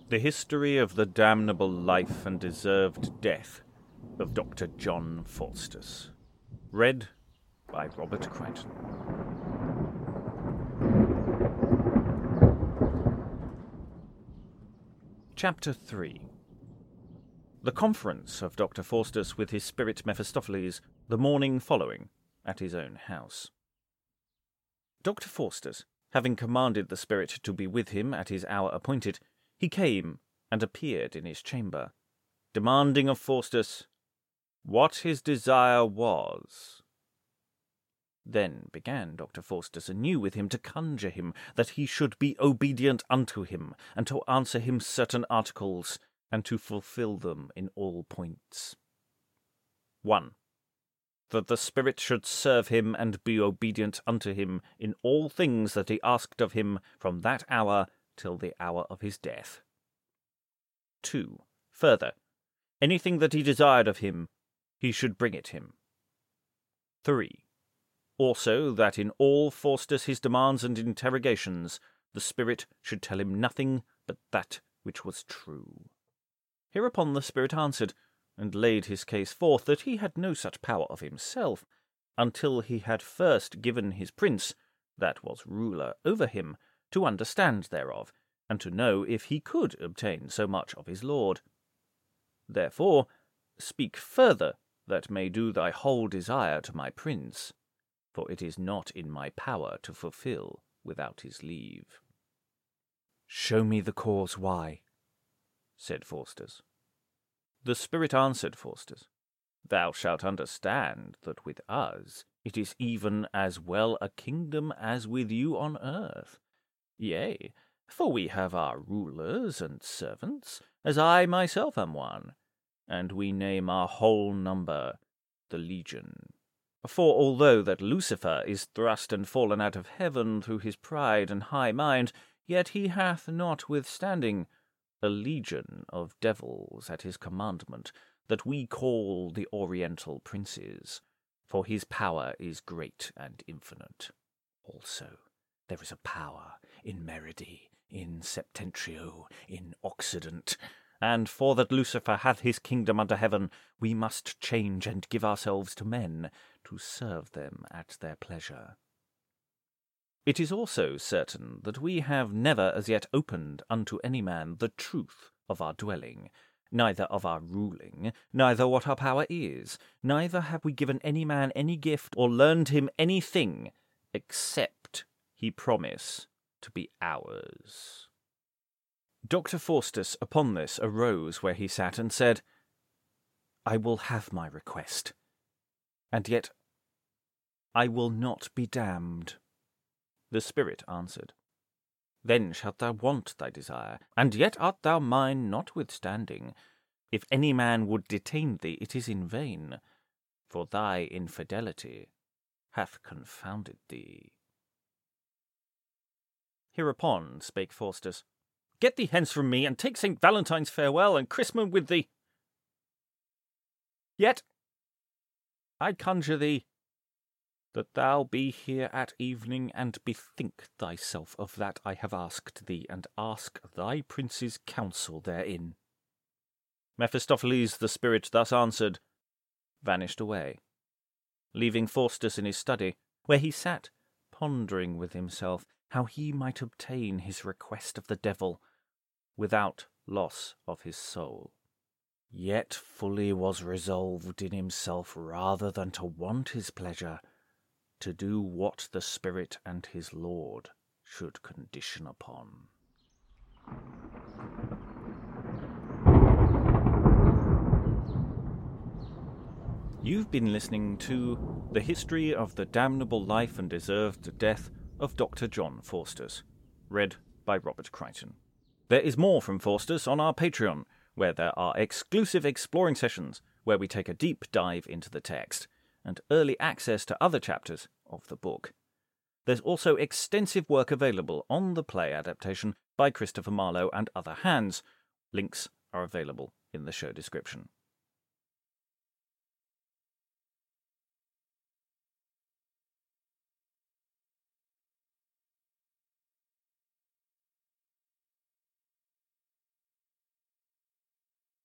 The History of the Damnable Life and Deserved Death of Dr. John Faustus. Read by Robert Crichton. Chapter 3. The conference of Dr. Faustus with his spirit Mephistopheles the morning following at his own house. Dr. Faustus, having commanded the spirit to be with him at his hour appointed, he came and appeared in his chamber, demanding of Faustus what his desire was. Then began Dr. Faustus anew with him to conjure him that he should be obedient unto him, and to answer him certain articles, and to fulfil them in all points. 1. That the spirit should serve him and be obedient unto him in all things that he asked of him from that hour till the hour of his death. 2. Further, anything that he desired of him, he should bring it him. 3. Also, that in all Faustus his demands and interrogations, the spirit should tell him nothing but that which was true. Hereupon the spirit answered, and laid his case forth that he had no such power of himself, until he had first given his prince, that was ruler over him, to understand thereof, and to know if he could obtain so much of his lord. Therefore speak further, that may do thy whole desire to my prince, for it is not in my power to fulfil without his leave. Show me the cause why, said Faustus. The spirit answered Faustus, Thou shalt understand that with us it is even as well a kingdom as with you on earth. Yea, for we have our rulers and servants, as I myself am one, and we name our whole number the Legion. For although that Lucifer is thrust and fallen out of heaven through his pride and high mind, yet he hath notwithstanding a legion of devils at his commandment, that we call the Oriental princes, for his power is great and infinite. Also there is a power in Merida, in Septentrio, in Occident, and for that Lucifer hath his kingdom under heaven, we must change and give ourselves to men, to serve them at their pleasure. It is also certain that we have never as yet opened unto any man the truth of our dwelling, neither of our ruling, neither what our power is, neither have we given any man any gift, or learned him anything, except he promise to be ours. Dr. Faustus upon this arose where he sat, and said, I will have my request, and yet I will not be damned. The spirit answered, Then shalt thou want thy desire, and yet art thou mine notwithstanding. If any man would detain thee, it is in vain, for thy infidelity hath confounded thee. Hereupon spake Faustus, Get thee hence from me, and take St. Valentine's farewell, and Christmas with thee. Yet I conjure thee that thou be here at evening, and bethink thyself of that I have asked thee, and ask thy prince's counsel therein. Mephistopheles the spirit thus answered, vanished away, leaving Faustus in his study, where he sat pondering with himself how he might obtain his request of the devil without loss of his soul. Yet fully was resolved in himself, rather than to want his pleasure, to do what the spirit and his lord should condition upon. You've been listening to The History of the Damnable Life and Deserved Death of Dr. John Faustus, read by Robert Crichton. There is more from Faustus on our Patreon, where there are exclusive exploring sessions where we take a deep dive into the text, and early access to other chapters of the book. There's also extensive work available on the play adaptation by Christopher Marlowe and other hands. Links are available in the show description.